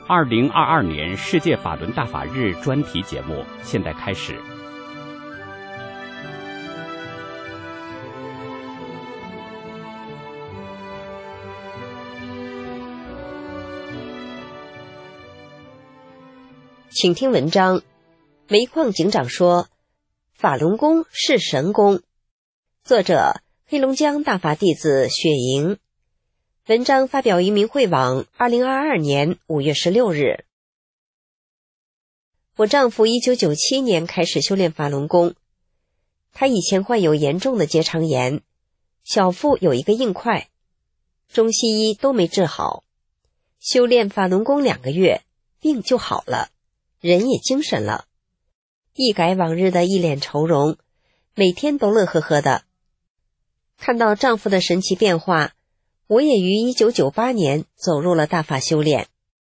2022年世界法轮大法日专题节目现在开始。 请听文章，煤矿警长说法轮功是神功，作者黑龙江大法弟子雪莹。文章发表于明慧网2022年5月16日。我丈夫1997年开始修炼法轮功，他以前患有严重的结肠炎，小腹有一个硬块，中西医都没治好，修炼法轮功2个月，病就好了，人也精神了，一改往日的一脸愁容，每天都乐呵呵的。看到丈夫的神奇变化，我也于1998年走入了大法修炼。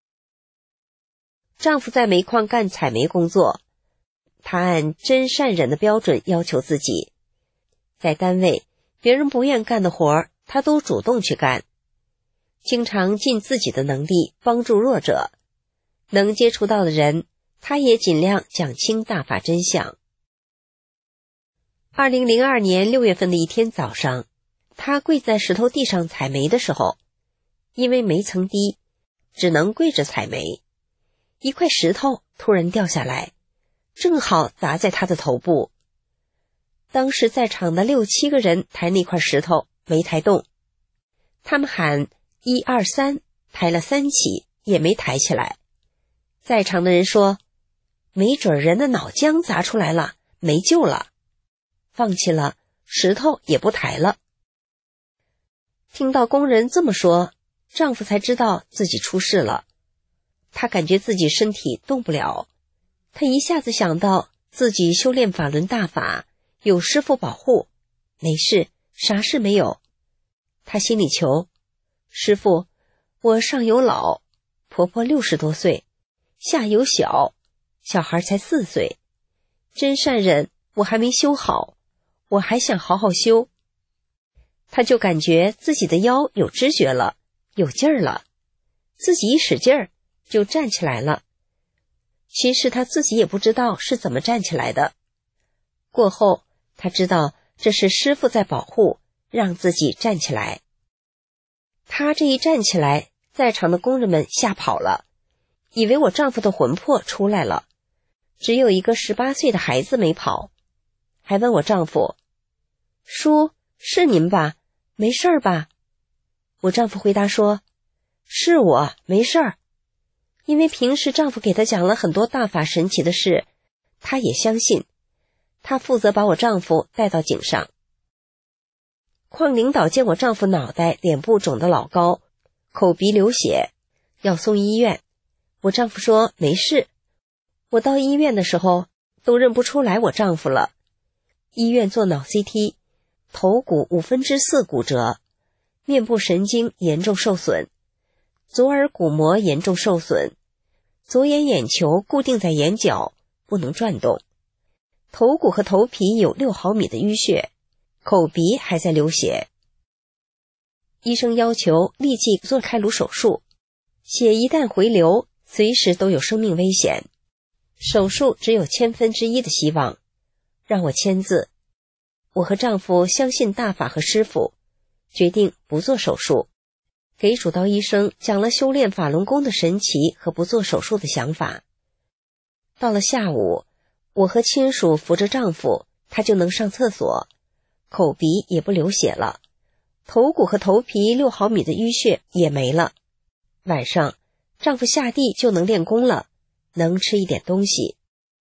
丈夫在煤矿干采煤工作，他按真善忍的标准要求自己，在单位别人不愿干的活他都主动去干，经常尽自己的能力帮助弱者，能接触到的人他也尽量讲清大法真相。2002年6月份的一天早上，他跪在石头地上采煤的时候，因为煤层低，只能跪着采煤，一块石头突然掉下来，正好砸在他的头部。当时在场的6、7个人抬那块石头没抬动，他们喊1、2、3，抬了3起也没抬起来。在场的人说，没准人的脑浆砸出来了，没救了，放弃了，石头也不抬了。听到工人这么说，丈夫才知道自己出事了。他感觉自己身体动不了，他一下子想到自己修炼法轮大法，有师父保护，没事，啥事没有。他心里求，师父，我上有老，婆婆60多岁，下有小，小孩才4岁，真善忍我还没修好，我还想好好修。他就感觉自己的腰有知觉了，有劲儿了，自己一使劲儿就站起来了。其实他自己也不知道是怎么站起来的。过后他知道这是师父在保护，让自己站起来。他这一站起来，在场的工人们吓跑了，以为我丈夫的魂魄出来了，只有一个18岁的孩子没跑，还问我丈夫，叔，是您吧？没事儿吧？我丈夫回答说，是我，没事儿。因为平时丈夫给他讲了很多大法神奇的事，他也相信。他负责把我丈夫带到井上。矿领导见我丈夫脑袋、脸部肿得老高，口鼻流血，要送医院。我丈夫说没事。我到医院的时候都认不出来我丈夫了。医院做脑 CT， 头骨4/5骨折，面部神经严重受损，左耳骨膜严重受损，左眼眼球固定在眼角，不能转动，头骨和头皮有6毫米的淤血，口鼻还在流血。医生要求立即做开颅手术，血一旦回流，随时都有生命危险，手术只有1/1000的希望，让我签字。我和丈夫相信大法和师父，决定不做手术，给主刀医生讲了修炼法轮功的神奇和不做手术的想法。到了下午，我和亲属扶着丈夫，他就能上厕所，口鼻也不流血了，头骨和头皮6毫米的淤血也没了。晚上，丈夫下地就能练功了，能吃一点东西。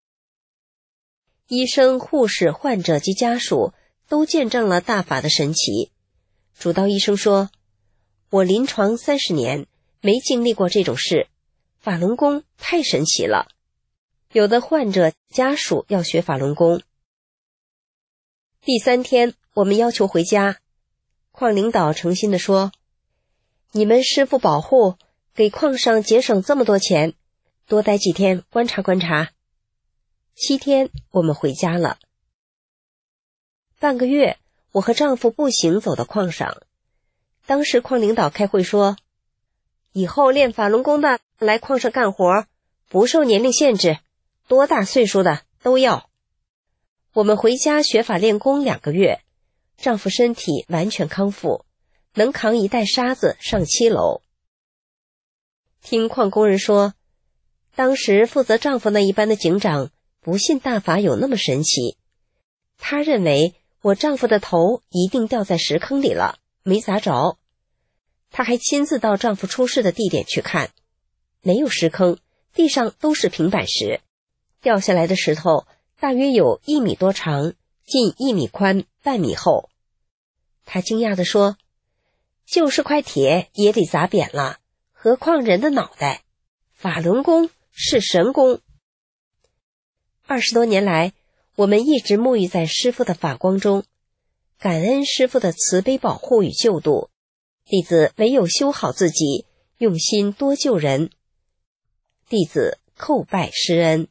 医生、护士、患者及家属都见证了大法的神奇。主刀医生说，我临床30年，没经历过这种事，法轮功太神奇了。有的患者家属要学法轮功。第3天，我们要求回家。矿领导诚心地说，你们师父保护，给矿上节省这么多钱，多待几天观察观察。7天，我们回家了。半个月，我和丈夫步行走到矿上。当时矿领导开会说，以后练法轮功的来矿上干活，不受年龄限制，多大岁数的都要。我们回家学法练功2个月，丈夫身体完全康复，能扛一袋沙子上7楼。听矿工人说，当时负责丈夫那一班的警长不信大法有那么神奇，他认为我丈夫的头一定掉在石坑里了，没砸着。他还亲自到丈夫出事的地点去看，没有石坑，地上都是平板石，掉下来的石头大约有1米多长，近1米宽，半米厚。他惊讶地说，就是块铁也得砸扁了，何况人的脑袋。法轮功是神功。20多年来，我们一直沐浴在师父的法光中，感恩师父的慈悲保护与救度，弟子唯有修好自己，用心多救人。弟子叩拜师恩。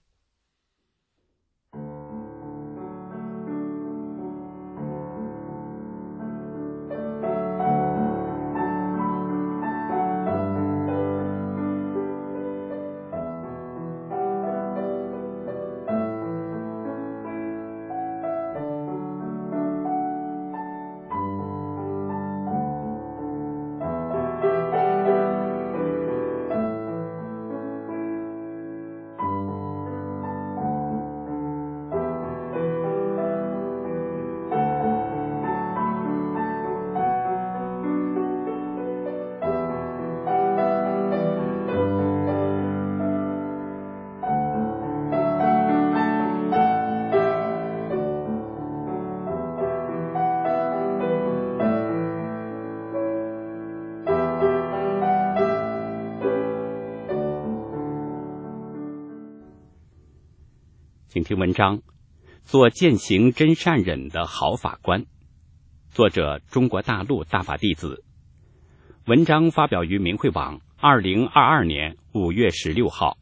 请听文章，做践行真善忍的好法官，作者中国大陆大法弟子。文章发表于明慧网2022年5月16号。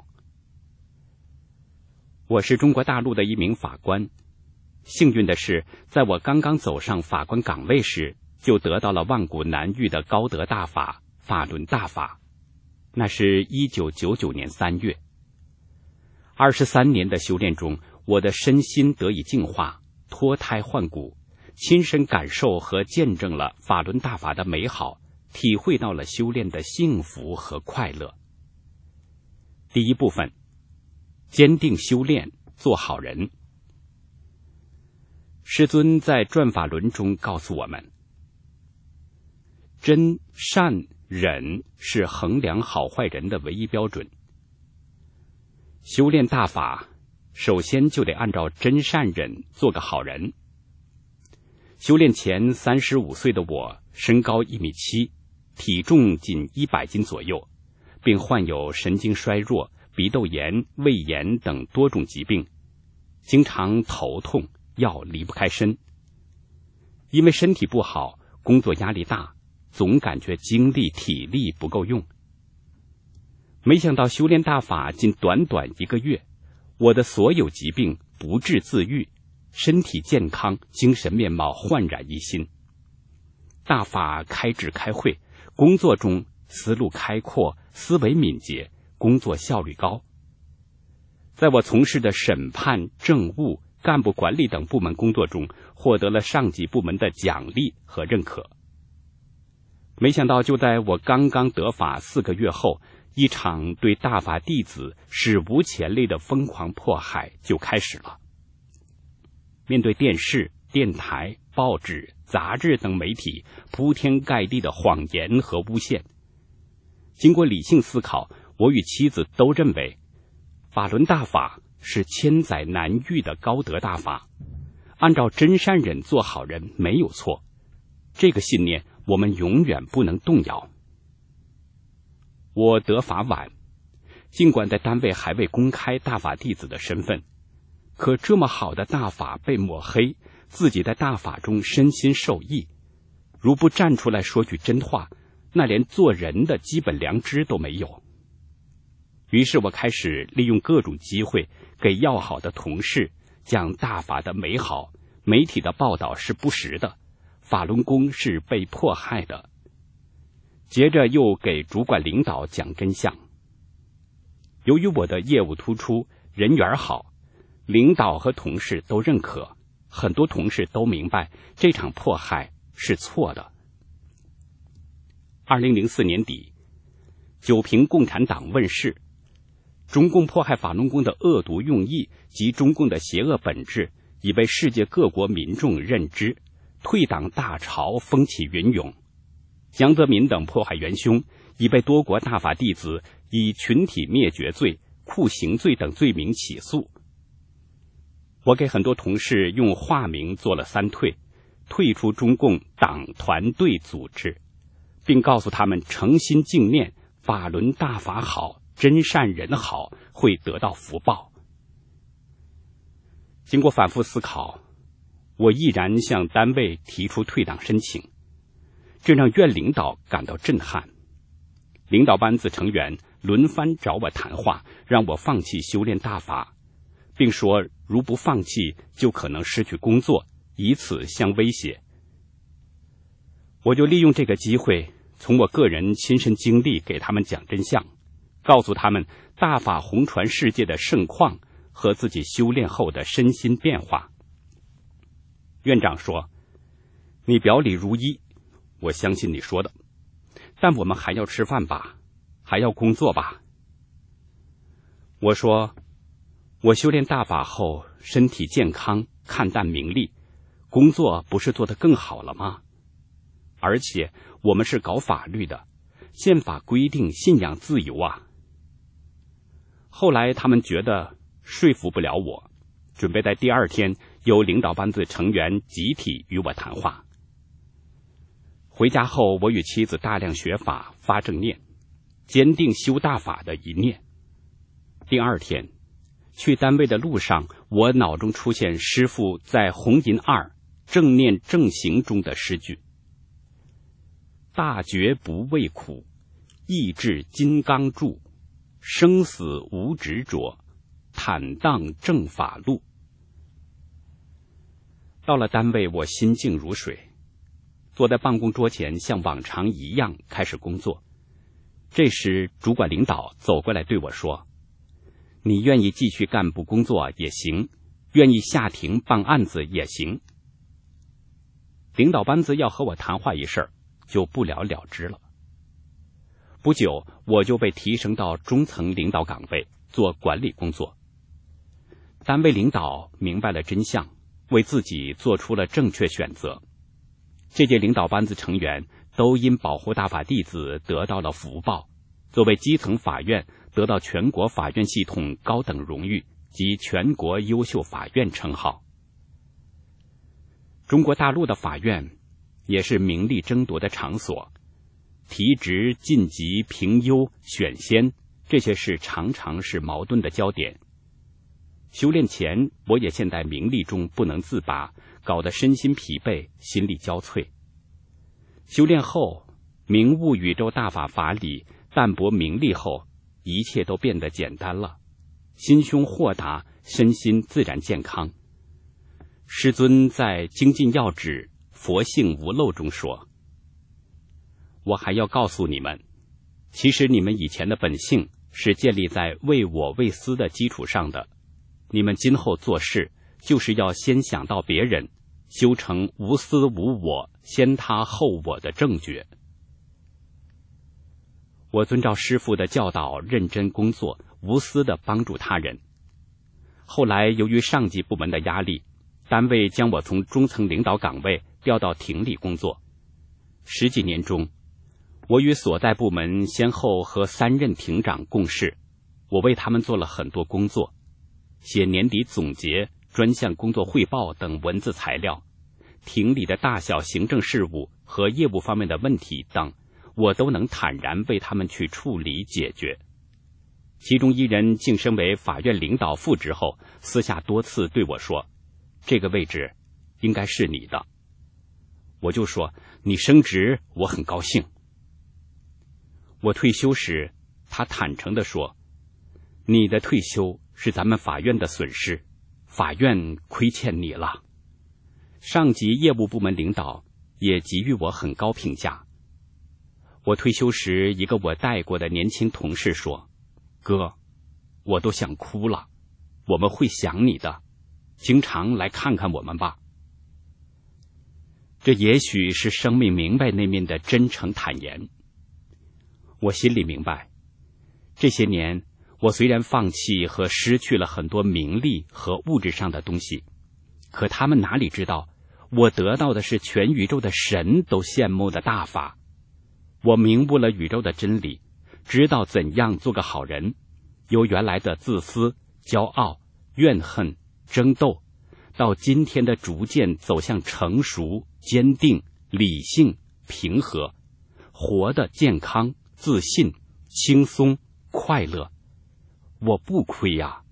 我是中国大陆的一名法官，幸运的是，在我刚刚走上法官岗位时，就得到了万古难遇的高德大法法轮大法。那是1999年3月。23年的修炼中，我的身心得以净化，脱胎换骨，亲身感受和见证了法轮大法的美好，体会到了修炼的幸福和快乐。第一部分，坚定修炼，做好人。师尊在转法轮中告诉我们，真善忍是衡量好坏人的唯一标准。修炼大法，首先就得按照真善忍做个好人。修炼前35岁的我，身高1.7米，体重仅100斤左右，并患有神经衰弱、鼻窦炎、胃炎等多种疾病，经常头痛，药离不开身。因为身体不好，工作压力大，总感觉精力体力不够用。没想到修炼大法仅短短1个月，我的所有疾病不治自愈，身体健康，精神面貌焕然一新。大法开智开慧，工作中思路开阔，思维敏捷，工作效率高。在我从事的审判、政务、干部管理等部门工作中，获得了上级部门的奖励和认可。没想到就在我刚刚得法4个月后，一场对大法弟子史无前例的疯狂迫害就开始了。面对电视、电台、报纸、杂志等媒体铺天盖地的谎言和诬陷，经过理性思考，我与妻子都认为法轮大法是千载难遇的高德大法，按照真善忍做好人没有错，这个信念我们永远不能动摇。我得法晚，尽管在单位还未公开大法弟子的身份，可这么好的大法被抹黑，自己在大法中身心受益，如不站出来说句真话，那连做人的基本良知都没有。于是我开始利用各种机会给要好的同事讲大法的美好，媒体的报道是不实的，法轮功是被迫害的。接着又给主管领导讲真相。 由于我的业务突出，人缘好，领导和同事都认可，很多同事都明白这场迫害是错的。2004年底，九评共产党问世，中共迫害法轮功的恶毒用意及中共的邪恶本质已被世界各国民众认知，退党大潮风起云涌。江泽民等迫害元凶已被多国大法弟子以群体灭绝罪、酷刑罪等罪名起诉。我给很多同事用化名做了3退，退出中共党团队组织，并告诉他们诚心敬念法轮大法好，真善人好，会得到福报。经过反复思考，我毅然向单位提出退党申请，这让院领导感到震撼。领导班子成员轮番找我谈话，让我放弃修炼大法，并说如不放弃就可能失去工作，以此相威胁。我就利用这个机会，从我个人亲身经历给他们讲真相，告诉他们大法红传世界的盛况和自己修炼后的身心变化。院长说，你表里如一，我相信你说的，但我们还要吃饭吧，还要工作吧。我说，我修炼大法后身体健康，看淡名利，工作不是做得更好了吗？而且我们是搞法律的，宪法规定信仰自由啊。后来他们觉得说服不了我，准备在第2天由领导班子成员集体与我谈话。回家后，我与妻子大量学法，发正念，坚定修大法的一念。第2天去单位的路上，我脑中出现师父在红银2正念正行中的诗句：大觉不畏苦，意志金刚柱，生死无执着，坦荡正法路。到了单位，我心静如水，坐在办公桌前，像往常一样开始工作。这时主管领导走过来对我说，你愿意继续干部工作也行，愿意下庭办案子也行。领导班子要和我谈话一事就不了了之了。不久，我就被提升到中层领导岗位，做管理工作。单位领导明白了真相，为自己做出了正确选择。这届领导班子成员都因保护大法弟子得到了福报，作为基层法院得到全国法院系统高等荣誉及全国优秀法院称号。中国大陆的法院也是名利争夺的场所，提职、晋级、评优、选先，这些事常常是矛盾的焦点。修炼前，我也陷在名利中不能自拔，搞得身心疲惫，心力交瘁。修炼后，明悟宇宙大法法理，淡泊名利后，一切都变得简单了，心胸豁达，身心自然健康。师尊在《精进要旨佛性无漏》中说，我还要告诉你们，其实你们以前的本性是建立在为我为私的基础上的，你们今后做事就是要先想到别人，修成无私无我，先他后我的正觉。我遵照师父的教导，认真工作，无私地帮助他人。后来由于上级部门的压力，单位将我从中层领导岗位调到庭里工作。10几年中，我与所在部门先后和3任庭长共事，我为他们做了很多工作，写年底总结、专项工作汇报等文字材料，庭里的大小行政事务和业务方面的问题等，我都能坦然为他们去处理解决。其中一人晋升为法院领导副职后，私下多次对我说，这个位置应该是你的。我就说，你升职我很高兴。我退休时，他坦诚地说，你的退休是咱们法院的损失，法院亏欠你了。上级业务部门领导也给予我很高评价。我退休时，一个我带过的年轻同事说，哥， 我都想哭了。我们会想你的，经常来看看我们吧。这也许是生命明白那面的真诚坦言。我心里明白，这些年我虽然放弃和失去了很多名利和物质上的东西，可他们哪里知道，我得到的是全宇宙的神都羡慕的大法。我明悟了宇宙的真理，知道怎样做个好人，由原来的自私、骄傲、怨恨、争斗，到今天的逐渐走向成熟、坚定、理性、平和，活得健康、自信、轻松、快乐。我不亏呀。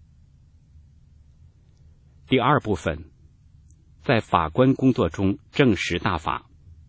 第二部分，在法官工作中证实大法。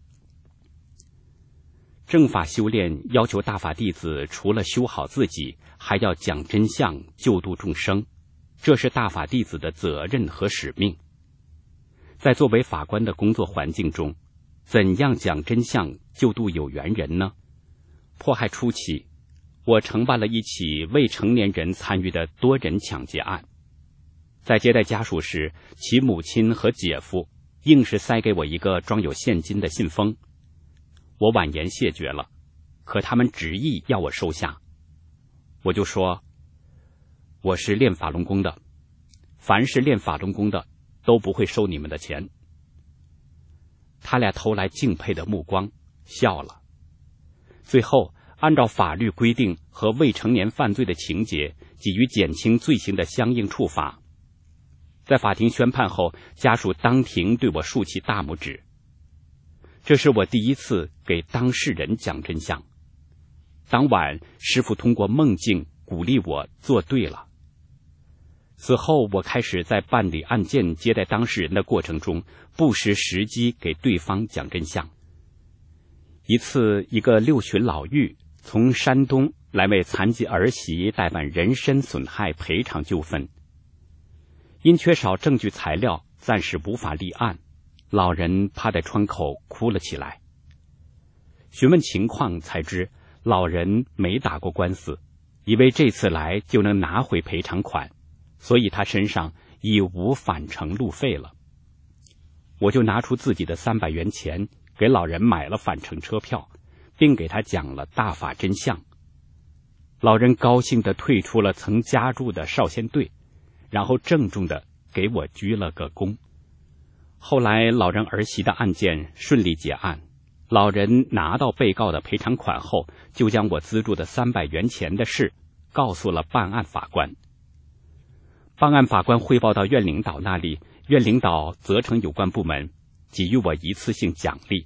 正法修炼要求大法弟子除了修好自己，还要讲真相，救度众生，这是大法弟子的责任和使命。在作为法官的工作环境中，怎样讲真相，救度有缘人呢？迫害初期，我承办了一起未成年人参与的多人抢劫案。在接待家属时，其母亲和姐夫硬是塞给我一个装有现金的信封。我婉言谢绝了，可他们执意要我收下。我就说，我是练法轮功的，凡是练法轮功的都不会收你们的钱。他俩投来敬佩的目光，笑了。最后按照法律规定和未成年犯罪的情节，给予减轻罪行的相应处罚。在法庭宣判后，家属当庭对我竖起大拇指。这是我第一次给当事人讲真相。当晚，师父通过梦境鼓励我做对了。此后，我开始在办理案件、接待当事人的过程中，不失时机给对方讲真相。一次，一个六旬老妪从山东来为残疾儿媳代办人身损害赔偿纠纷，因缺少证据材料，暂时无法立案。老人趴在窗口哭了起来。询问情况才知，老人没打过官司，以为这次来就能拿回赔偿款，所以他身上已无返程路费了。我就拿出自己的300元钱，给老人买了返程车票，并给他讲了大法真相。老人高兴地退出了曾加入的少先队，然后郑重地给我鞠了个躬。后来老人儿媳的案件顺利结案，老人拿到被告的赔偿款后，就将我资助的300元钱的事告诉了办案法官。办案法官汇报到院领导那里，院领导责成有关部门给予我一次性奖励。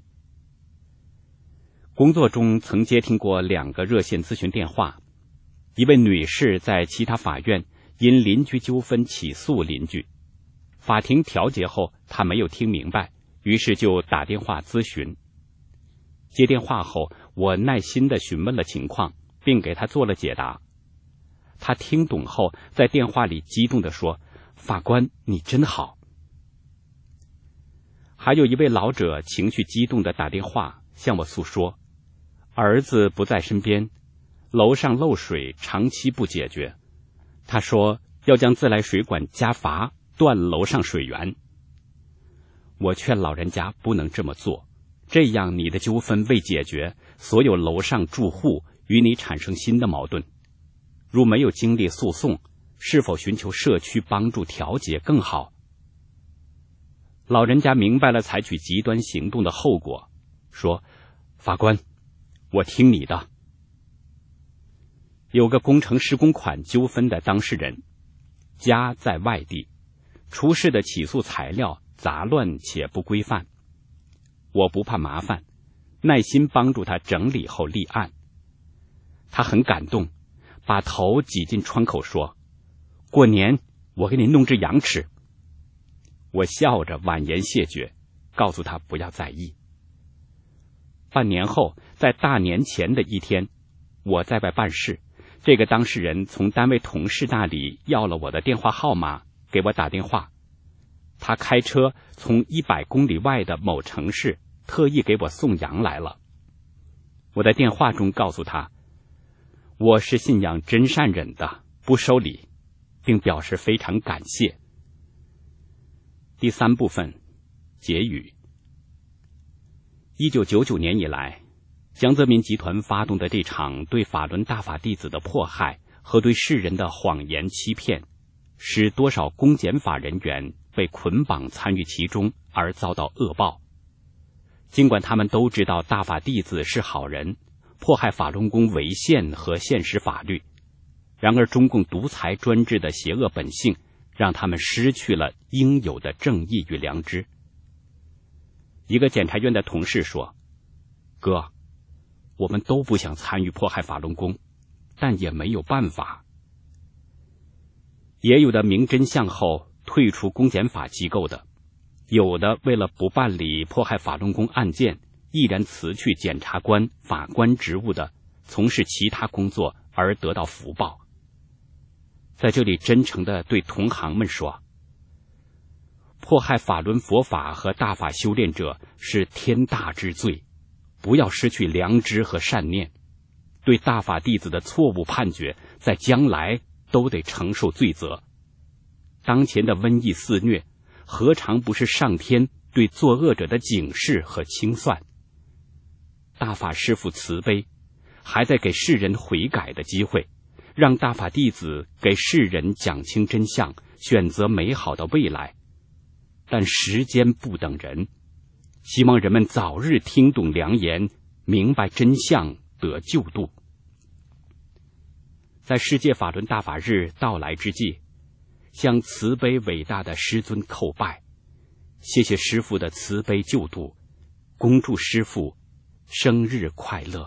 工作中曾接听过2个热线咨询电话，一位女士在其他法院因邻居纠纷起诉邻居，法庭调解后，她没有听明白，于是就打电话咨询。接电话后，我耐心地询问了情况，并给她做了解答。她听懂后，在电话里激动地说：“法官，你真好。”还有一位老者情绪激动地打电话向我诉说，儿子不在身边，楼上漏水长期不解决，他说要将自来水管加阀，断楼上水源。我劝老人家不能这么做，这样你的纠纷未解决，所有楼上住户与你产生新的矛盾。如没有经历诉讼，是否寻求社区帮助调解更好？老人家明白了采取极端行动的后果，说：“法官，我听你的。”有个工程施工款纠纷的当事人，家在外地，出示的起诉材料杂乱且不规范。我不怕麻烦，耐心帮助他整理后立案。他很感动，把头挤进窗口说：“过年我给你弄只羊吃。”我笑着婉言谢绝，告诉他不要在意。半年后，在大年前的一天，我在外办事，这个当事人从单位同事那里要了我的电话号码，给我打电话。他开车从100公里外的某城市特意给我送羊来了。我在电话中告诉他，我是信仰真善忍的， 不收礼，并表示非常感谢。第3部分，结语。1999年以来，江泽民集团发动的这场对法轮大法弟子的迫害和对世人的谎言欺骗，使多少公检法人员被捆绑参与其中而遭到恶报。尽管他们都知道大法弟子是好人，迫害法轮功违宪和现实法律，然而中共独裁专制的邪恶本性让他们失去了应有的正义与良知。一个检察院的同事说：哥，我们都不想参与迫害法轮功，但也没有办法。也有的明真相后退出公检法机构的，有的为了不办理迫害法轮功案件，毅然辞去检察官、法官职务的，从事其他工作而得到福报。在这里真诚地对同行们说，迫害法轮佛法和大法修炼者是天大之罪，不要失去良知和善念。对大法弟子的错误判决，在将来都得承受罪责。当前的瘟疫肆虐，何尝不是上天对作恶者的警示和清算？大法师父慈悲，还在给世人悔改的机会，让大法弟子给世人讲清真相，选择美好的未来。但时间不等人，希望人们早日听懂良言，明白真相，得救度。在世界法轮大法日到来之际，向慈悲伟大的师尊叩拜，谢谢师父的慈悲救度，恭祝师父生日快乐。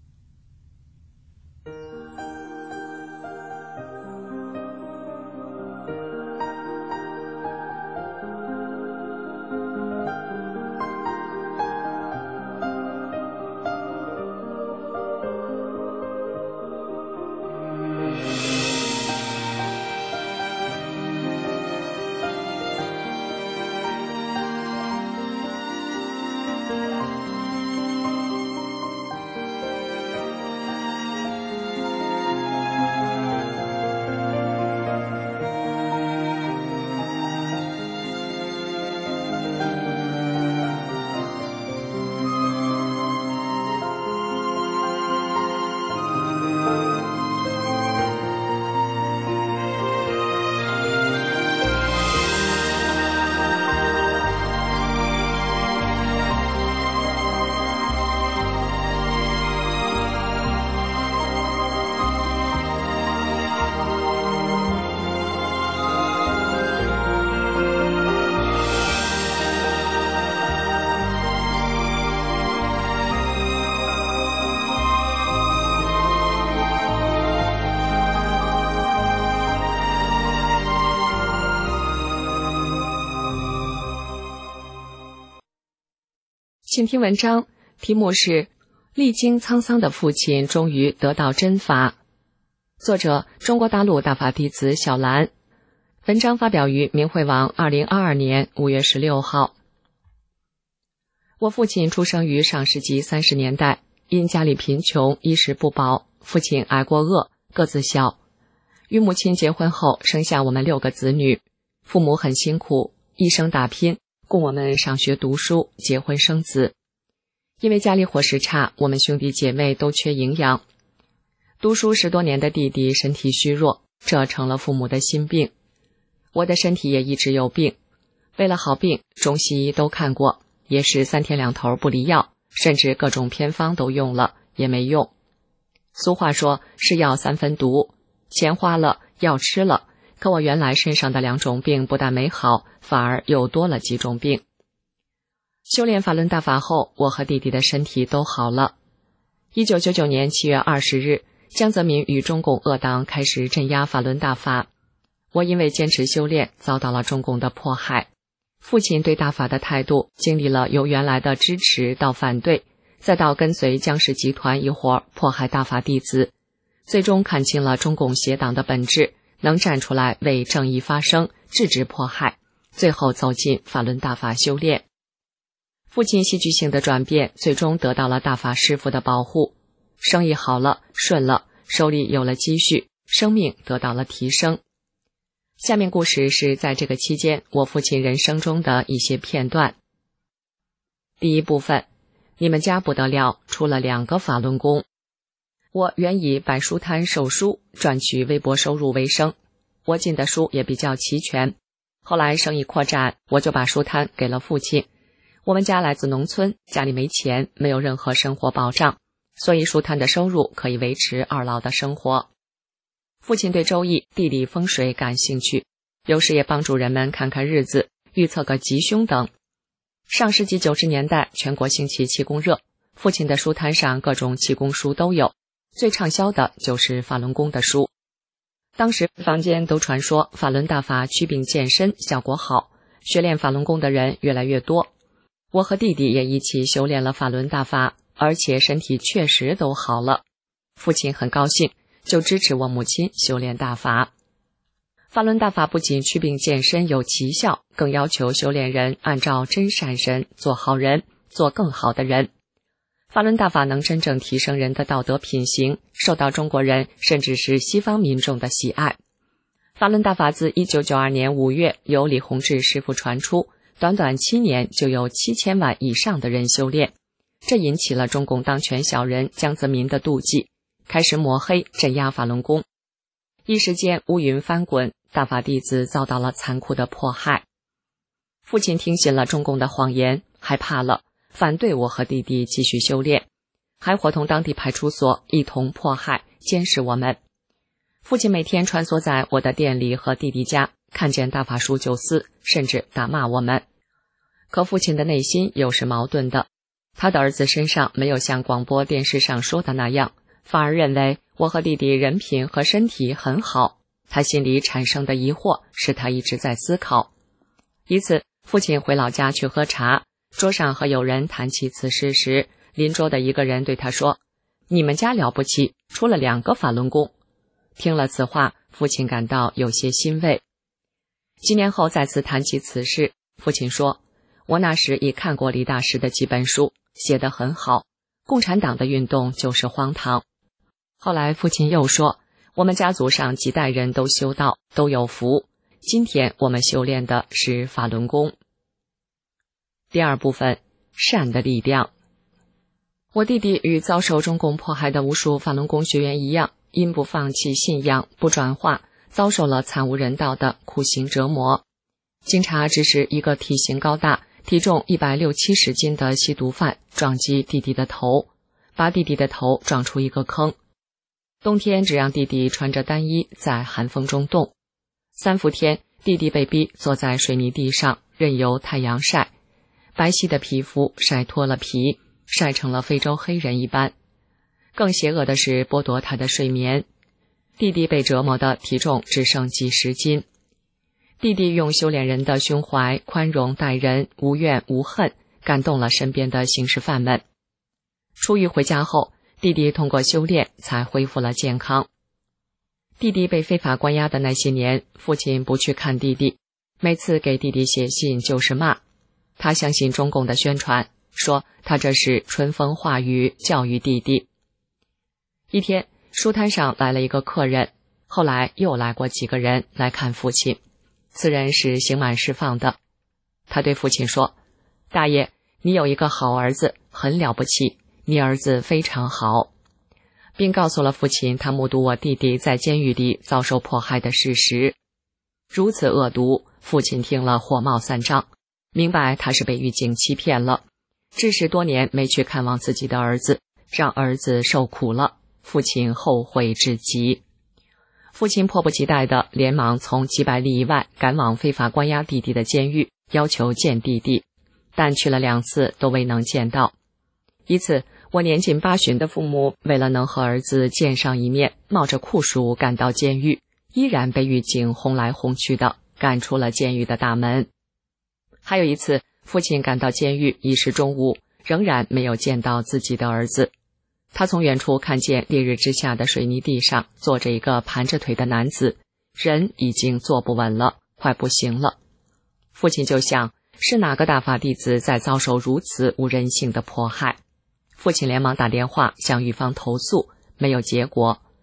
请听文章，题目是历经沧桑的父亲终于得到真法，作者中国大陆大法弟子小兰。文章发表于明慧网2022年5月16号。我父亲出生于上世纪30年代，因家里贫穷，衣食不保，父亲挨过饿，个子小。与母亲结婚后，生下我们6个子女，父母很辛苦，一生打拼，供我们上学读书，结婚生子。因为家里伙食差，我们兄弟姐妹都缺营养。读书10多年的弟弟身体虚弱，这成了父母的心病。我的身体也一直有病，为了好病，中西医都看过，也是3天2头不离药，甚至各种偏方都用了，也没用。俗话说是药3分毒，钱花了，药吃了，可我原来身上的2种病不但没好，反而又多了几种病。修炼法轮大法后，我和弟弟的身体都好了。1999年7月20日，江泽民与中共恶党开始镇压法轮大法。我因为坚持修炼，遭到了中共的迫害。父亲对大法的态度，经历了由原来的支持到反对，再到跟随江氏集团一伙迫害大法弟子，最终看清了中共邪党的本质，能站出来为正义发声，制止迫害，最后走进法轮大法修炼。父亲戏剧性的转变，最终得到了大法师父的保护，生意好了，顺了，手里有了积蓄， 生命得到了提升。下面故事是在这个期间我父亲人生中的一些片段。第一部分，你们家不得了，出了2个法轮功。我原以摆书摊售书赚取微薄收入为生，我进的书也比较齐全。后来生意扩展，我就把书摊给了父亲。我们家来自农村，家里没钱，没有任何生活保障，所以书摊的收入可以维持2老的生活。父亲对周易、地理风水感兴趣，有时也帮助人们看看日子，预测个吉凶等。上世纪90年代，全国兴起气功热，父亲的书摊上各种气功书都有，最畅销的就是法轮功的书。当时坊间都传说法轮大法祛病健身效果好，学练法轮功的人越来越多。我和弟弟也一起修炼了法轮大法，而且身体确实都好了。父亲很高兴，就支持我母亲修炼大法。法轮大法不仅祛病健身有奇效，更要求修炼人按照真善神做好人，做更好的人。法轮大法能真正提升人的道德品行，受到中国人甚至是西方民众的喜爱。法轮大法自1992年5月由李洪志师傅传出，短短7年就有7000万以上的人修炼，这引起了中共当权小人江泽民的妒忌，开始抹黑镇压法轮功。一时间乌云翻滚，大法弟子遭到了残酷的迫害。父亲听信了中共的谎言，害怕了，反对我和弟弟继续修炼，还伙同当地派出所一同迫害监视我们。父亲每天穿梭在我的店里和弟弟家，看见大法书就撕，甚至打骂我们。可父亲的内心又是矛盾的，他的儿子身上没有像广播电视上说的那样，反而认为我和弟弟人品和身体很好。他心里产生的疑惑使他一直在思考。一次，父亲回老家去喝茶，桌上和友人谈起此事时，邻桌的一个人对他说：“你们家了不起，出了2个法轮功。”听了此话，父亲感到有些欣慰。几年后再次谈起此事，父亲说：“我那时已看过李大师的几本书，写得很好，共产党的运动就是荒唐。”后来父亲又说：“我们家族上几代人都修道，都有福。今天我们修炼的是法轮功。”第2部分，善的力量。我弟弟与遭受中共迫害的无数法轮功学员一样，因不放弃信仰，不转化，遭受了惨无人道的酷刑折磨。经查指使一个体型高大、体重160-170斤的吸毒犯撞击弟弟的头，把弟弟的头撞出一个坑。冬天只让弟弟穿着单衣在寒风中冻，3伏天弟弟被逼坐在水泥地上任由太阳晒，白皙的皮肤晒脱了皮，晒成了非洲黑人一般。更邪恶的是剥夺他的睡眠，弟弟被折磨的体重只剩几十斤。弟弟用修炼人的胸怀宽容待人，无怨无恨，感动了身边的刑事犯们。出狱回家后，弟弟通过修炼才恢复了健康。弟弟被非法关押的那些年，父亲不去看弟弟，每次给弟弟写信就是骂。他相信中共的宣传，说他这是春风化雨教育弟弟。一天，书摊上来了一个客人，后来又来过几个人来看父亲。此人是刑满释放的。他对父亲说：“大爷，你有一个好儿子，很了不起，你儿子非常好。”并告诉了父亲他目睹我弟弟在监狱里遭受迫害的事实。如此恶毒，父亲听了火冒三丈，明白他是被狱警欺骗了，致使多年没去看望自己的儿子，让儿子受苦了。父亲后悔至极。父亲迫不及待地连忙从几百里以外赶往非法关押弟弟的监狱，要求见弟弟，但去了2次都未能见到。一次，我年近80旬的父母为了能和儿子见上一面，冒着酷暑赶到监狱，依然被狱警轰来轰去的赶出了监狱的大门。还有一次，父亲赶到监狱已是中午，仍然没有见到自己的儿子。他从远处看见烈日之下的水泥地上坐着一个盘着腿的男子，人已经坐不稳了，快不行了。父亲就想，是哪个大法弟子在遭受如此无人性的迫害？父亲连忙打电话向狱方投诉，没有结果。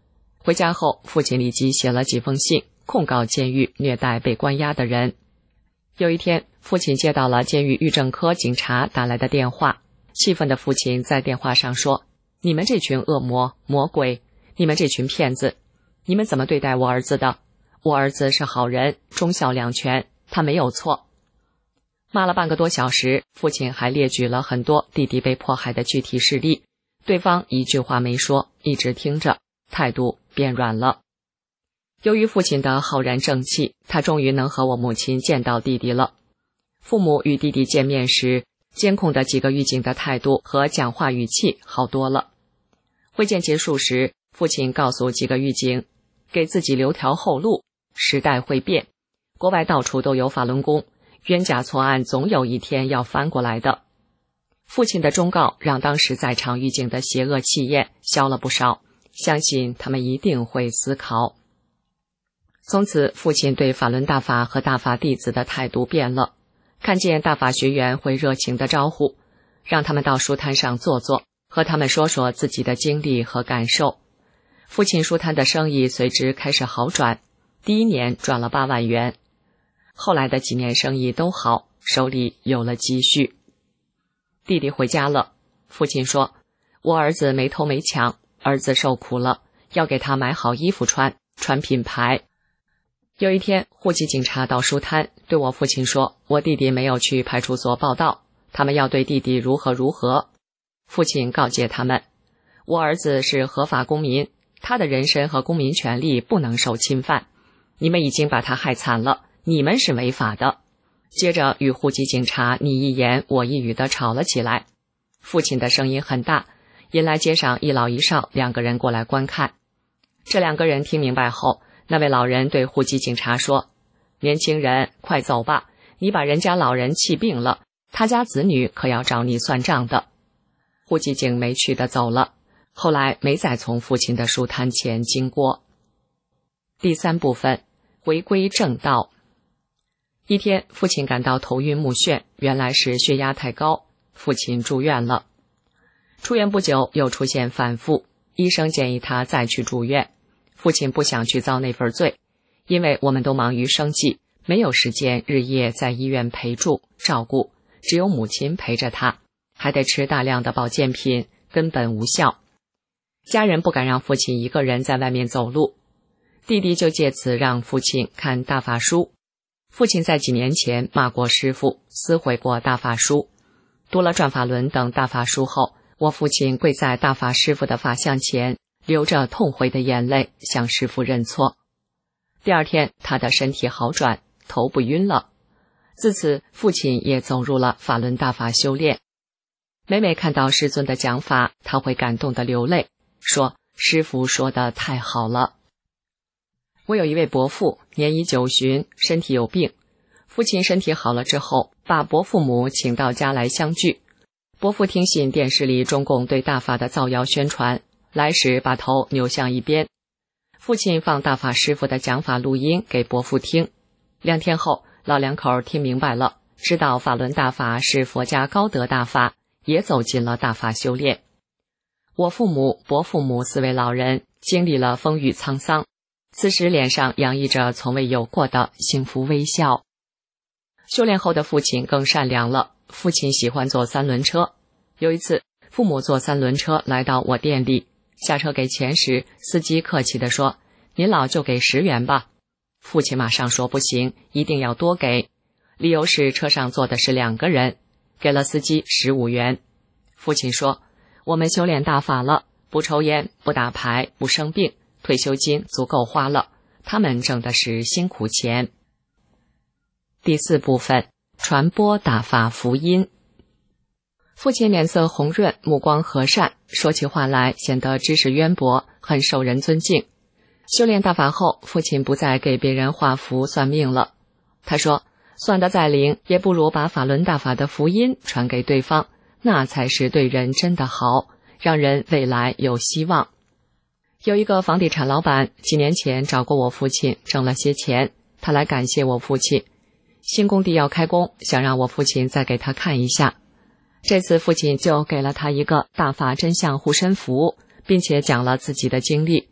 回家后，父亲立即写了几封信，控告监狱虐待被关押的人。有一天，父亲接到了监狱狱政科警察打来的电话，气愤的父亲在电话上说：“你们这群恶魔、魔鬼，你们这群骗子，你们怎么对待我儿子的？我儿子是好人，忠孝两全，他没有错。”骂了半个多小时，父亲还列举了很多弟弟被迫害的具体事例，对方一句话没说，一直听着，态度变软了。由于父亲的浩然正气，他终于能和我母亲见到弟弟了。父母与弟弟见面时，监控的几个狱警的态度和讲话语气好多了。会见结束时，父亲告诉几个狱警，给自己留条后路，时代会变，国外到处都有法轮功，冤假错案总有一天要翻过来的。父亲的忠告让当时在场狱警的邪恶气焰消了不少，相信他们一定会思考。从此，父亲对法轮大法和大法弟子的态度变了，看见大法学员会热情的招呼，让他们到书摊上坐坐，和他们说说自己的经历和感受。父亲书摊的生意随之开始好转，第一年赚了8万元，后来的几年生意都好，手里有了积蓄。弟弟回家了，父亲说：“我儿子没偷没抢，儿子受苦了，要给他买好衣服穿，穿品牌。”有一天，户籍警察到书摊对我父亲说，我弟弟没有去派出所报到，他们要对弟弟如何如何。父亲告诫他们，我儿子是合法公民，他的人身和公民权利不能受侵犯，你们已经把他害惨了，你们是违法的。接着与户籍警察你一言我一语地吵了起来，父亲的声音很大，引来街上一老一少2个人过来观看。这2个人听明白后，那位老人对户籍警察说：“年轻人，快走吧，你把人家老人气病了，他家子女可要找你算账的。”户籍警没趣地走了，后来没再从父亲的书摊前经过。第3部分，回归正道。一天，父亲感到头晕目眩，原来是血压太高，父亲住院了。出院不久，又出现反复，医生建议他再去住院。父亲不想去遭那份罪，因为我们都忙于生计，没有时间日夜在医院陪住照顾，只有母亲陪着他，还得吃大量的保健品，根本无效。家人不敢让父亲一个人在外面走路，弟弟就借此让父亲看大法书。父亲在几年前骂过师父，撕毁过大法书。读了《转法轮》等大法书后，我父亲跪在大法师父的法像前，流着痛悔的眼泪向师父认错。第2天，他的身体好转，头不晕了。自此，父亲也走入了法轮大法修炼。每每看到师尊的讲法，他会感动得流泪，说师父说得太好了。我有一位伯父，年已90旬，身体有病。父亲身体好了之后，把伯父母请到家来相聚。伯父听信电视里中共对大法的造谣宣传，来时把头扭向一边。父亲放大法师父的讲法录音给伯父听。2天后，老两口听明白了，知道法轮大法是佛家高德大法，也走进了大法修炼。我父母、伯父母4位老人经历了风雨沧桑，此时脸上洋溢着从未有过的幸福微笑。修炼后的父亲更善良了，父亲喜欢坐3轮车。有一次，父母坐3轮车来到我店里，下车给钱时，司机客气地说：“您老就给10元吧。”父亲马上说不行，一定要多给，理由是车上坐的是2个人，给了司机15元。父亲说：“我们修炼大法了，不抽烟，不打牌，不生病，退休金足够花了，他们挣的是辛苦钱。”第4部分，传播大法福音。父亲脸色红润，目光和善，说起话来显得知识渊博，很受人尊敬。修炼大法后，父亲不再给别人画符算命了。他说，算得再灵，也不如把法轮大法的福音传给对方，那才是对人真的好，让人未来有希望。有一个房地产老板几年前找过我父亲，挣了些钱，他来感谢我父亲。新工地要开工，想让我父亲再给他看一下。这次父亲就给了他一个大法真相护身符，并且讲了自己的经历。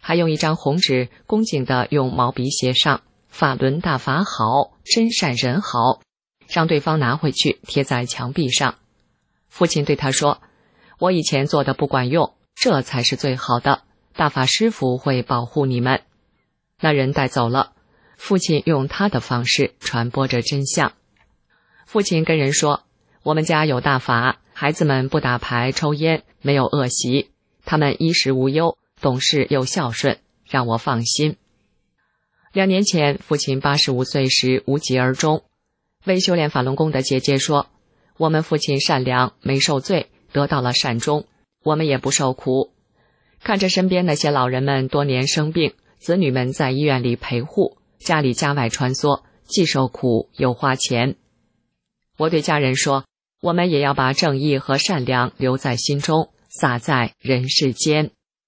还用一张红纸恭敬地用毛笔写上“法轮大法好，真善人好”，让对方拿回去贴在墙壁上。父亲对他说：“我以前做的不管用，这才是最好的，大法师父会保护你们。”那人带走了，父亲用他的方式传播着真相。父亲跟人说：“我们家有大法，孩子们不打牌抽烟，没有恶习，他们衣食无忧，懂事又孝顺，让我放心。”2年前，父亲85岁时无疾而终。为修炼法轮功的姐姐说：“我们父亲善良，没受罪，得到了善终，我们也不受苦。看着身边那些老人们多年生病，子女们在医院里陪护，家里家外穿梭，既受苦又花钱。我对家人说，我们也要把正义和善良留在心中，洒在人世间。”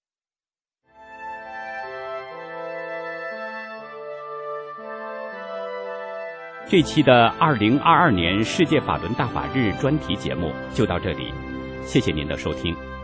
这期的2022年世界法轮大法日专题节目就到这里，谢谢您的收听。